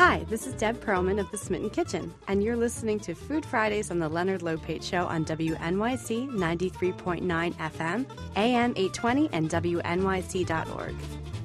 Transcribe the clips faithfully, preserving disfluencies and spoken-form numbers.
Hi, this is Deb Perlman of The Smitten Kitchen, and you're listening to Food Fridays on the Leonard Lopate Show on W N Y C ninety-three point nine F M, A M eight twenty, and W N Y C dot org.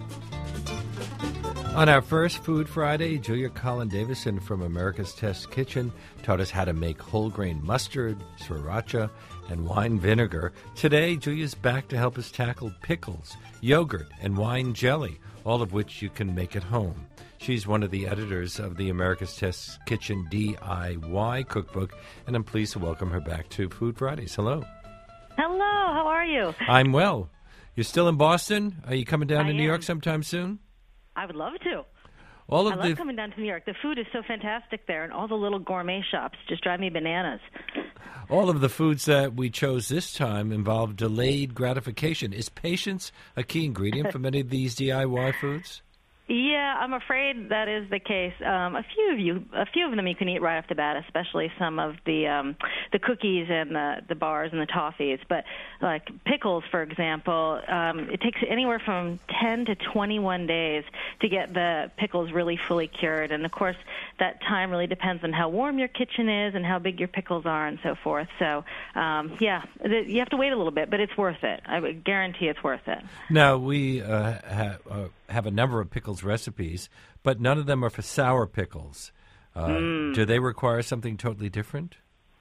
On our first Food Friday, Julia Collin Davison from America's Test Kitchen taught us how to make whole grain mustard, sriracha, and wine vinegar. Today, Julia's back to help us tackle pickles, yogurt, and wine jelly, all of which you can make at home. She's one of the editors of the America's Test Kitchen D I Y cookbook, and I'm pleased to welcome her back to Food Fridays. Hello. Hello, how are you? I'm well. You're still in Boston? Are you coming down I to New am. York sometime soon? I would love to. All of I love the coming down to New York. The food is so fantastic there, and all the little gourmet shops just drive me bananas. all of the foods that we chose this time involve delayed gratification. Is patience a key ingredient for many of these D I Y foods? Yeah, I'm afraid that is the case. Um, a few of you, a few of them you can eat right off the bat, especially some of the um, the cookies and the, the bars and the toffees. But like pickles, for example, um, it takes anywhere from ten to twenty-one days to get the pickles really fully cured. And of course, that time really depends on how warm your kitchen is and how big your pickles are and so forth. So, um, yeah, th- you have to wait a little bit, but it's worth it. I would guarantee it's worth it. Now, we uh, ha- uh, have a number of pickles recipes, but none of them are for sour pickles. Uh, mm. Do they require something totally different?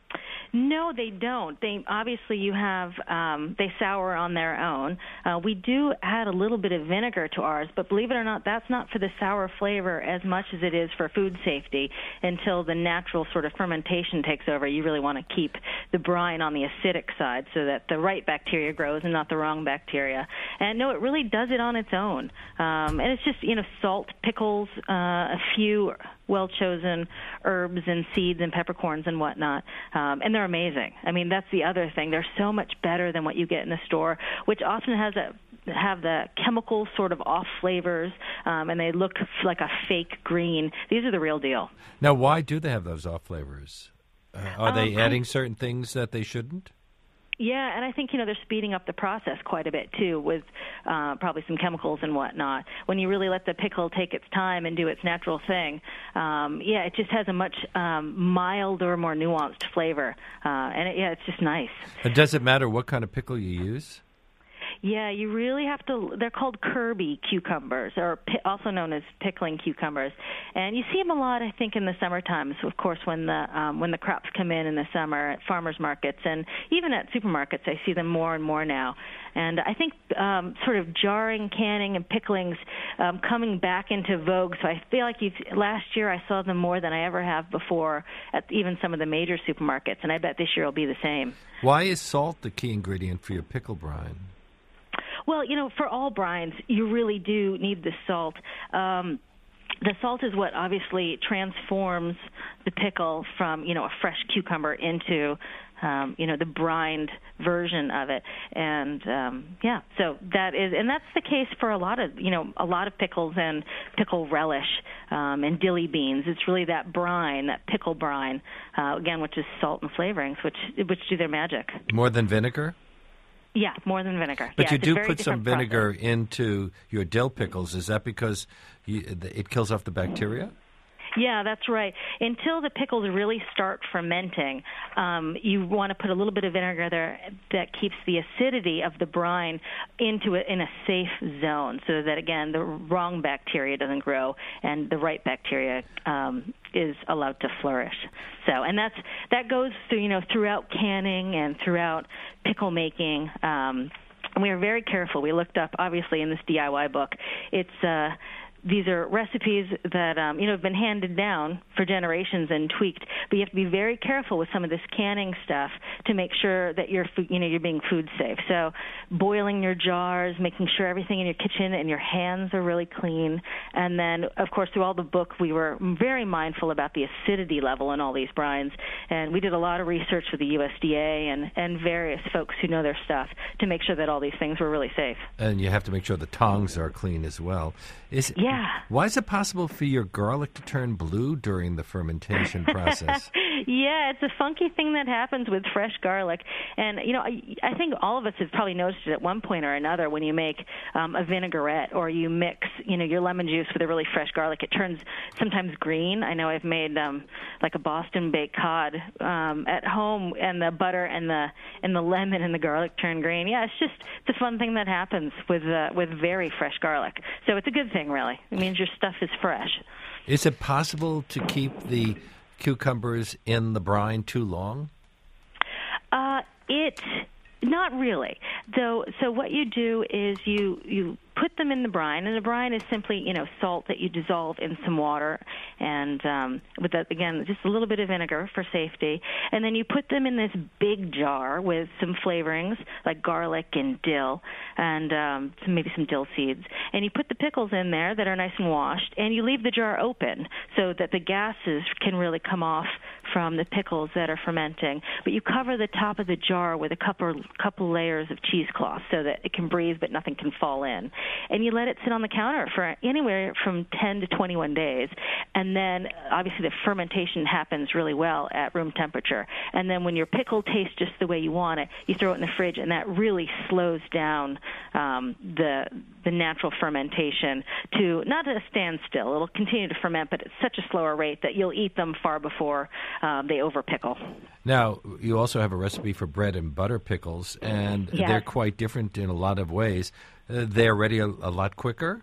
No, they don't. They obviously you have um, they sour on their own. Uh, we do add a little bit of vinegar to ours, but believe it or not, that's not for the sour flavor as much as it is for food safety. Until the natural sort of fermentation takes over, you really want to keep the brine on the acidic side so that the right bacteria grows and not the wrong bacteria. And no, it really does it on its own. Um, and it's just you know salt, pickles, uh, a few well-chosen herbs and seeds and peppercorns and whatnot. Um, and they're amazing. I mean, that's the other thing. They're so much better than what you get in the store, which often has a have the chemical sort of off flavors, um, and they look like a fake green. These are the real deal. Now, why do they have those off flavors? Uh, are they um, adding I, certain things that they shouldn't? Yeah, and I think, you know, they're speeding up the process quite a bit, too, with uh, probably some chemicals and whatnot. When you really let the pickle take its time and do its natural thing, um, yeah, it just has a much um, milder, more nuanced flavor. Uh, and, it, yeah, it's just nice. And does it matter what kind of pickle you use? Yeah, you really have to. They're called Kirby cucumbers, or pi- also known as pickling cucumbers, and you see them a lot, I think, in the summertime. So, of course, when the um, when the crops come in in the summer at farmers markets and even at supermarkets, I see them more and more now. And I think um, sort of jarring, canning, and picklings um, coming back into vogue. So I feel like you've, last year I saw them more than I ever have before at even some of the major supermarkets, and I bet this year will be the same. Why is salt the key ingredient for your pickle brine? Well, you know, for all brines, you really do need the salt. Um, the salt is what obviously transforms the pickle from, you know, a fresh cucumber into, um, you know, the brined version of it. And, um, yeah, so that is, and that's the case for a lot of, you know, a lot of pickles and pickle relish um, and dilly beans. It's really that brine, that pickle brine, uh, again, which is salt and flavorings, which which do their magic. More than vinegar? Yeah, more than vinegar. But yeah, you it's a do very put some different vinegar process. into your dill pickles. Is that because you, it kills off the bacteria? Yeah, that's right. Until the pickles really start fermenting, um, you want to put a little bit of vinegar there that keeps the acidity of the brine into it in a safe zone so that, again, the wrong bacteria doesn't grow and the right bacteria um, is allowed to flourish. So, and that's that goes through, you know, throughout canning and throughout pickle making. Um, and we are very careful. We looked up, obviously, in this D I Y book. It's uh, These are recipes that um, you know have been handed down for generations and tweaked, but you have to be very careful with some of this canning stuff to make sure that you're food, you know you're being food safe. So, boiling your jars, making sure everything in your kitchen and your hands are really clean, and then of course through all the book we were very mindful about the acidity level in all these brines, and we did a lot of research with the U S D A and and various folks who know their stuff to make sure that all these things were really safe. And you have to make sure the tongs are clean as well. Is Yeah. Why is it possible for your garlic to turn blue during the fermentation process? Yeah, it's a funky thing that happens with fresh garlic. And, you know, I, I think all of us have probably noticed it at one point or another when you make um, a vinaigrette or you mix, you know, your lemon juice with a really fresh garlic. It turns sometimes green. I know I've made um, like a Boston baked cod um, at home, and the butter and the and the lemon and the garlic turn green. Yeah, it's just it's a fun thing that happens with uh, with very fresh garlic. So it's a good thing, really. It means your stuff is fresh. Is it possible to keep the cucumbers in the brine too long? Uh, it not really. Though, so what you do is you you put them in the brine, and the brine is simply, you know, salt that you dissolve in some water, and um, with that, again, just a little bit of vinegar for safety, and then you put them in this big jar with some flavorings like garlic and dill, and um, some, maybe some dill seeds, and you put the pickles in there that are nice and washed, and you leave the jar open so that the gases can really come off from the pickles that are fermenting, but you cover the top of the jar with a couple couple layers of cheesecloth so that it can breathe but nothing can fall in. And you let it sit on the counter for anywhere from ten to twenty-one days. And then, obviously, the fermentation happens really well at room temperature. And then when your pickle tastes just the way you want it, you throw it in the fridge, and that really slows down um, the the natural fermentation to not at a standstill. It'll continue to ferment, but at such a slower rate that you'll eat them far before um, they over-pickle. Now, you also have a recipe for bread and butter pickles, and yes. they're quite different in a lot of ways. Uh, they're ready a, a lot quicker?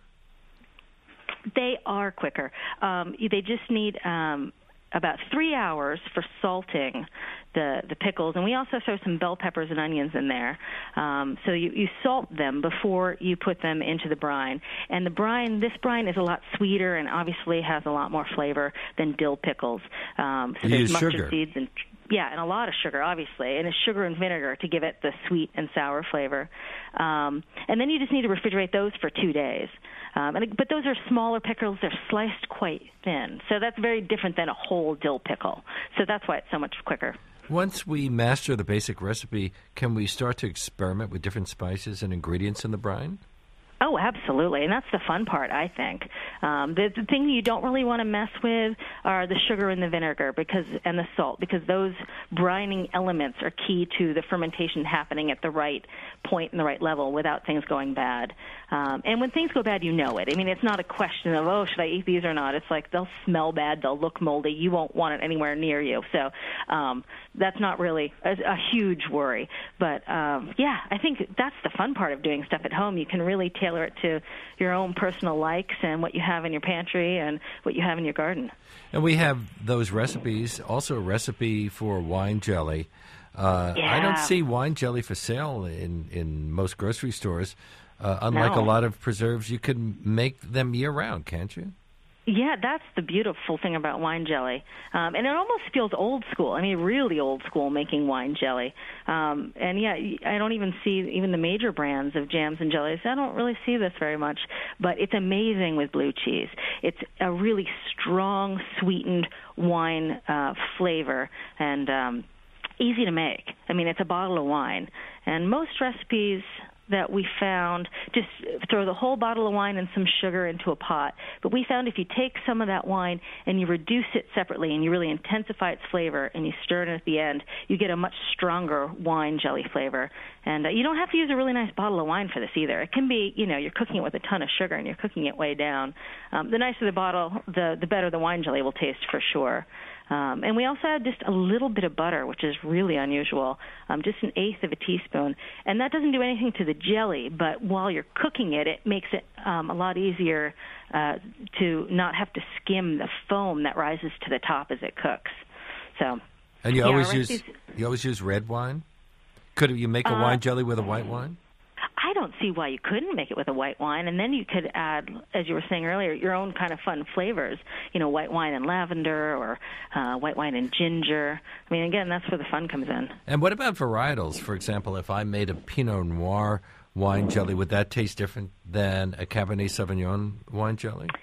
They are quicker. Um, they just need um, about three hours for salting the, the pickles, and we also throw some bell peppers and onions in there. Um, so you, you salt them before you put them into the brine. And the brine, this brine is a lot sweeter and obviously has a lot more flavor than dill pickles. Um, so you there's use mustard sugar. seeds and Yeah, and a lot of sugar, obviously, and it's sugar and vinegar to give it the sweet and sour flavor. Um, and then you just need to refrigerate those for two days. Um, and, but those are smaller pickles. They're sliced quite thin. So that's very different than a whole dill pickle. So that's why it's so much quicker. Once we master the basic recipe, can we start to experiment with different spices and ingredients in the brine? Oh, absolutely, and that's the fun part, I think. Um, the, the thing you don't really want to mess with are the sugar and the vinegar because and the salt, because those brining elements are key to the fermentation happening at the right point and the right level without things going bad. Um, and when things go bad, you know it. I mean, it's not a question of, oh, should I eat these or not? It's like they'll smell bad, they'll look moldy, you won't want it anywhere near you. So um, that's not really a, a huge worry. But, um, yeah, I think that's the fun part of doing stuff at home. You can really tailor it to your own personal likes and what you have in your pantry and what you have in your garden. And we have those recipes, also a recipe for wine jelly. Uh, yeah. I don't see wine jelly for sale in, in most grocery stores. Uh, unlike No. a lot of preserves, you can make them year-round, can't you? Yeah, that's the beautiful thing about wine jelly. Um, and it almost feels old school. I mean, really old school making wine jelly. Um, and, yeah, I don't even see even the major brands of jams and jellies. I don't really see this very much. But it's amazing with blue cheese. It's a really strong, sweetened wine uh, flavor and um, easy to make. I mean, it's a bottle of wine. And most recipes that we found just throw the whole bottle of wine and some sugar into a pot. But we found if you take some of that wine and you reduce it separately and you really intensify its flavor and you stir it at the end, you get a much stronger wine jelly flavor. And uh, you don't have to use a really nice bottle of wine for this either. It can be, you know, you're cooking it with a ton of sugar and you're cooking it way down. Um, the nicer the bottle, the, the better the wine jelly will taste for sure. Um, and we also add just a little bit of butter, which is really unusual, um, just an eighth of a teaspoon. And that doesn't do anything to the jelly, but while you're cooking it, it makes it um, a lot easier uh, to not have to skim the foam that rises to the top as it cooks. So, and you yeah, always recipes, use you always use red wine? Could you make a uh, wine jelly with a white wine? I don't see why you couldn't make it with a white wine, and then you could add, as you were saying earlier, your own kind of fun flavors. You know, white wine and lavender, or uh, white wine and ginger. I mean, again, that's where the fun comes in. And what about varietals? For example, if I made a Pinot Noir wine jelly, would that taste different than a Cabernet Sauvignon wine jelly?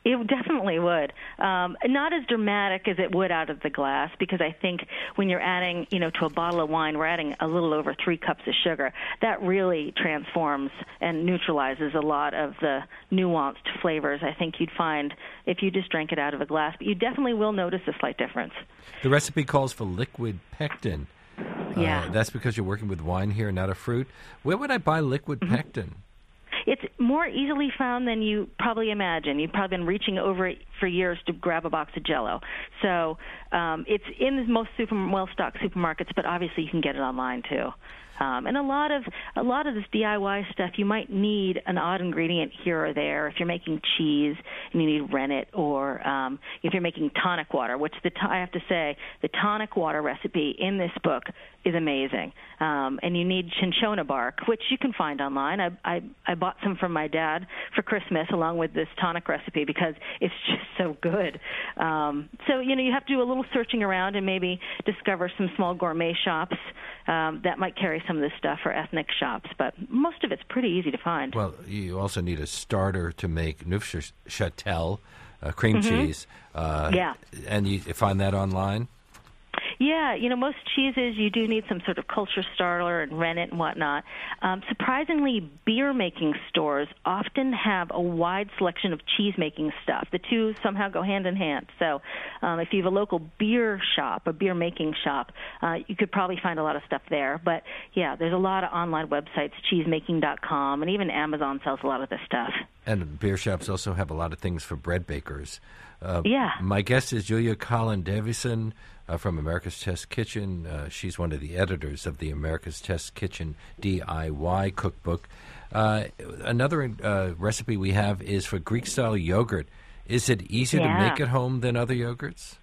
It definitely would. Um, not as dramatic as it would out of the glass, because I think when you're adding, you know, to a bottle of wine, we're adding a little over three cups of sugar. That really transforms and neutralizes a lot of the nuanced flavors I think you'd find if you just drank it out of a glass. But you definitely will notice a slight difference. The recipe calls for liquid pectin. Yeah. Uh, that's because you're working with wine here, not a fruit. Where would I buy liquid Mm-hmm. pectin? It's more easily found than you probably imagine. You've probably been reaching over it for years to grab a box of Jell-O. So um, it's in most super, well-stocked supermarkets, but obviously you can get it online too. Um, and a lot of a lot of this D I Y stuff, you might need an odd ingredient here or there. If you're making cheese and you need rennet, or um, if you're making tonic water, which the t- I have to say, the tonic water recipe in this book is amazing. Um, and you need cinchona bark, which you can find online. I, I I bought some from my dad for Christmas along with this tonic recipe because it's just so good. Um, so, you know, you have to do a little searching around and maybe discover some small gourmet shops um, that might carry some of this stuff, or ethnic shops. But most of it's pretty easy to find. Well, you also need a starter to make Neufchâtel uh, cream Mm-hmm. cheese. Uh, Yeah. And you find that online? Yeah, you know, most cheeses, you do need some sort of culture starter and rennet and whatnot. Um, surprisingly, beer-making stores often have a wide selection of cheese-making stuff. The two somehow go hand in hand. So um, if you have a local beer shop, a beer-making shop, uh, you could probably find a lot of stuff there. But, yeah, there's a lot of online websites, cheesemaking dot com, and even Amazon sells a lot of this stuff. And beer shops also have a lot of things for bread bakers. Uh, Yeah. My guest is Julia Collin Davison uh, from America's Test Kitchen. Uh, she's one of the editors of the America's Test Kitchen D I Y cookbook. Uh, another uh, recipe we have is for Greek-style yogurt. Is it easier Yeah. to make at home than other yogurts?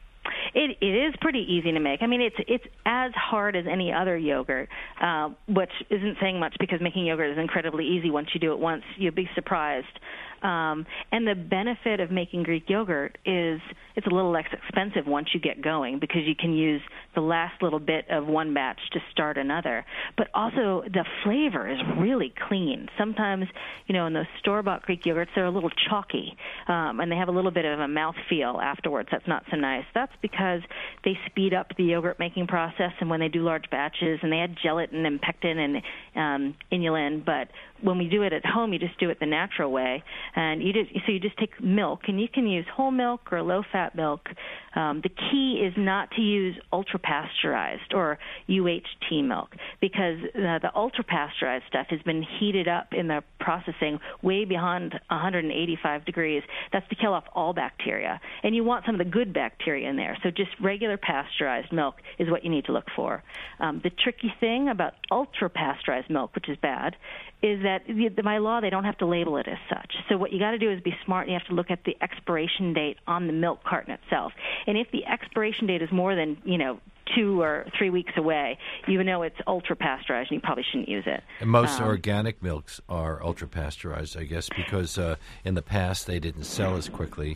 It, it is pretty easy to make. I mean, it's it's as hard as any other yogurt, uh, which isn't saying much because making yogurt is incredibly easy once you do it once. You'll be surprised. Um, and the benefit of making Greek yogurt is it's a little less expensive once you get going because you can use the last little bit of one batch to start another. But also the flavor is really clean. Sometimes, you know, in those store-bought Greek yogurts, they're a little chalky, um, and they have a little bit of a mouthfeel afterwards. That's not so nice. That's because they speed up the yogurt making process, and when they do large batches, and they add gelatin and pectin and um, inulin. But when we do it at home, you just do it the natural way. And you just, so you just take milk, and you can use whole milk or low-fat milk. Um, the key is not to use ultra-pasteurized or U H T milk because uh, the ultra-pasteurized stuff has been heated up in the processing way beyond one hundred eighty-five degrees. That's to kill off all bacteria. And you want some of the good bacteria in there. So just regular pasteurized milk is what you need to look for. Um, the tricky thing about ultra-pasteurized milk, which is bad, is that by law they don't have to label it as such. So what you got to do is be smart, and you have to look at the expiration date on the milk carton itself. And if the expiration date is more than, you know, two or three weeks away, you know it's ultra-pasteurized, and you probably shouldn't use it. And most Um, organic milks are ultra-pasteurized, I guess, because uh, in the past they didn't sell as quickly.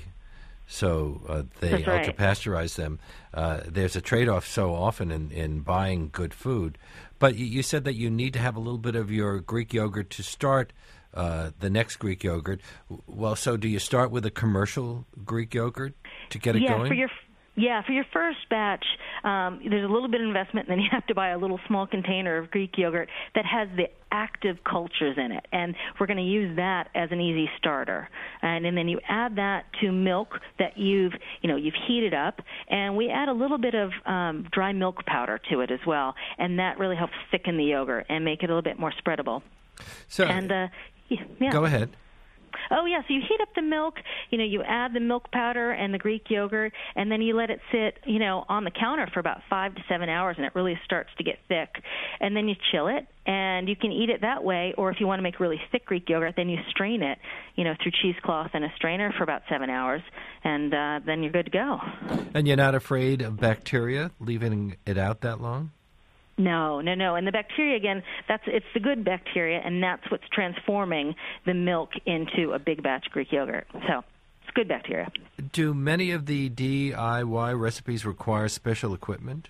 So uh, they That's right. ultra-pasteurize them. Uh, there's a trade-off so often in, in buying good food. But you, you said that you need to have a little bit of your Greek yogurt to start uh, the next Greek yogurt. Well, so do you start with a commercial Greek yogurt to get it yeah, going? For your, yeah, for your first batch, um, there's a little bit of investment, and then you have to buy a little small container of Greek yogurt that has the active cultures in it, and we're going to use that as an easy starter. And, and then you add that to milk that you've, you know, you've heated up, and we add a little bit of um, dry milk powder to it as well, and that really helps thicken the yogurt and make it a little bit more spreadable. So, and uh, yeah. Go ahead. Oh, yeah, so you heat up the milk, you know, you add the milk powder and the Greek yogurt, and then you let it sit, you know, on the counter for about five to seven hours, and it really starts to get thick. And then you chill it, and you can eat it that way, or if you want to make really thick Greek yogurt, then you strain it, you know, through cheesecloth and a strainer for about seven hours, and uh, then you're good to go. And you're not afraid of bacteria, leaving it out that long? No, no, no. And the bacteria, again, that's it's the good bacteria, and that's what's transforming the milk into a big batch Greek yogurt. So it's good bacteria. Do many of the D I Y recipes require special equipment?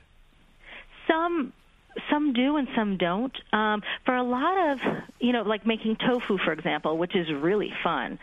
Some some do and some don't. Um, for a lot of, you know, like making tofu, for example, which is really fun,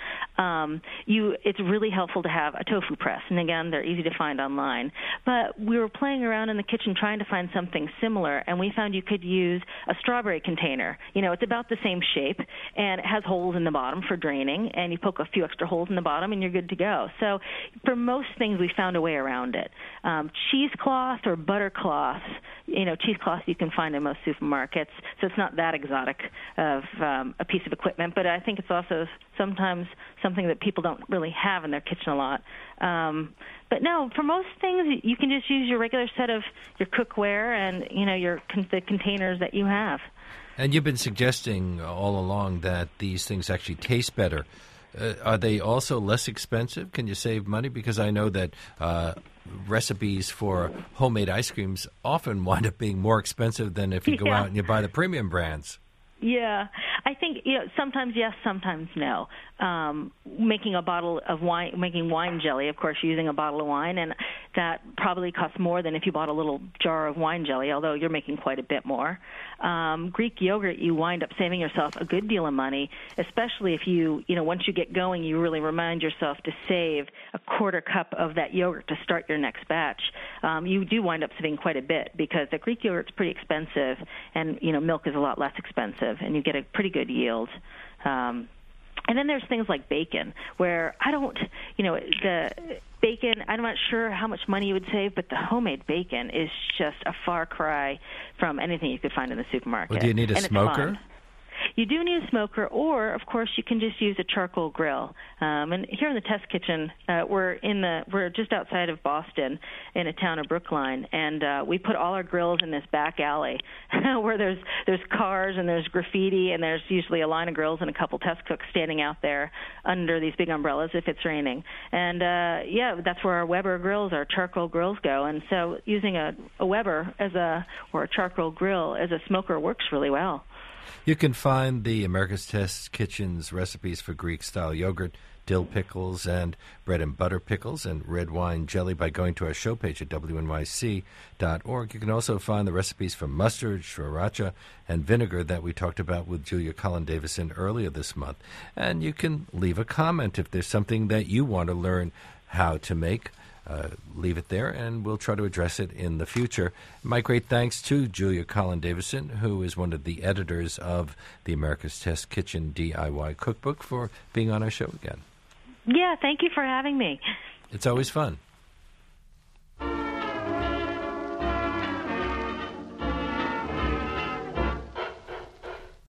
um, you it's really helpful to have a tofu press. And again, they're easy to find online. But we were playing around in the kitchen trying to find something similar, and we found you could use a strawberry container. You know, it's about the same shape, and it has holes in the bottom for draining, and you poke a few extra holes in the bottom, and you're good to go. So for most things, we found a way around it. Um, cheesecloth or butter cloth, you know, cheesecloth you can find in most supermarkets, so it's not that exotic of um, a piece of equipment, but I think it's also sometimes something that people don't really have in their kitchen a lot. Um, but no, for most things, you can just use your regular set of your cookware and, you know, your the containers that you have. And you've been suggesting all along that these things actually taste better. Uh, are they also less expensive? Can you save money? Because I know that uh, recipes for homemade ice creams often wind up being more expensive than if you go yeah. out and you buy the premium brands. Yeah, I think, you know, sometimes yes, sometimes no. Um, making a bottle of wine, making wine jelly, of course, using a bottle of wine, and that probably costs more than if you bought a little jar of wine jelly, although you're making quite a bit more. Um, Greek yogurt, you wind up saving yourself a good deal of money, especially if you, you know, once you get going, you really remind yourself to save a quarter cup of that yogurt to start your next batch. Um, you do wind up saving quite a bit because the Greek yogurt's pretty expensive, and, you know, milk is a lot less expensive, and you get a pretty good yield. Um, and then there's things like bacon, where I don't, you know, the bacon, I'm not sure how much money you would save, but the homemade bacon is just a far cry from anything you could find in the supermarket. Well, do you need a and smoker? You do need a smoker, or, of course, you can just use a charcoal grill. Um, and here in the test kitchen, uh, we're in the we're just outside of Boston, in a town of Brookline, and uh, we put all our grills in this back alley where there's there's cars and there's graffiti, and there's usually a line of grills and a couple test cooks standing out there under these big umbrellas if it's raining. And uh, yeah, that's where our Weber grills, our charcoal grills, go. And so using a, a Weber as a or a charcoal grill as a smoker works really well. You can find the America's Test Kitchen's recipes for Greek-style yogurt, dill pickles, and bread and butter pickles, and red wine jelly by going to our show page at W N Y C dot org. You can also find the recipes for mustard, sriracha, and vinegar that we talked about with Julia Collin-Davison earlier this month. And you can leave a comment if there's something that you want to learn how to make. Uh, leave it there, and we'll try to address it in the future. My great thanks to Julia Collin-Davison, who is one of the editors of the America's Test Kitchen D I Y Cookbook, for being on our show again. Yeah, thank you for having me. It's always fun.